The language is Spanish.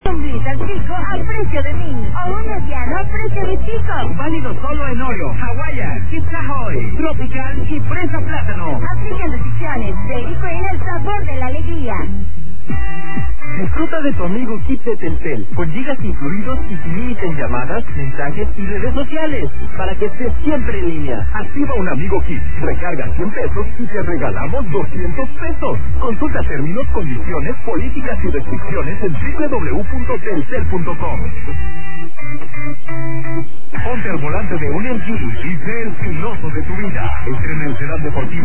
Un blizzard chico a precio de mini o un mediano a precio de chico. Válido solo en Oreo, Hawaiian, Chips Ahoy, Tropical y Fresa Plátano. Aplican restricciones. Dairy Queen, el sabor de la alegría. Disfruta de tu amigo Kit de Telcel, con gigas incluidos y sin límite en llamadas, mensajes y redes sociales, para que estés siempre en línea. Activa un amigo Kit, recarga 100 pesos y te regalamos 200 pesos. Consulta términos, condiciones, políticas y restricciones en www.telcel.com. Ponte al volante de un MG y sé el piloto de tu vida. Estrena el sedán deportivo